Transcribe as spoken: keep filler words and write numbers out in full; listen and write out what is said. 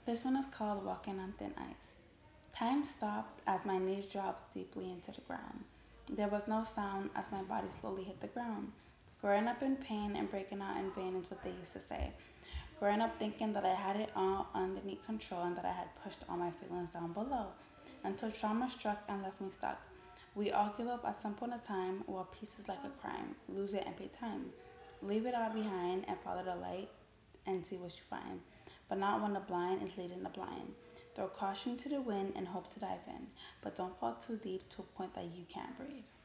This one is called Walking on Thin Ice. Time stopped as my knees dropped deeply into the ground. There was no sound as my body slowly hit the ground. Growing up in pain and breaking out in vain is what they used to say. Growing up thinking that I had it all underneath control and that I had pushed all my feelings down below. Until trauma struck and left me stuck. We all give up at some point in time. Well, peace is like a crime. Lose it and pay time. Leave it all behind and follow the light and see what you find. But not when the blind is leading the blind. Throw caution to the wind and hope to dive in. But don't fall too deep to a point that you can't breathe.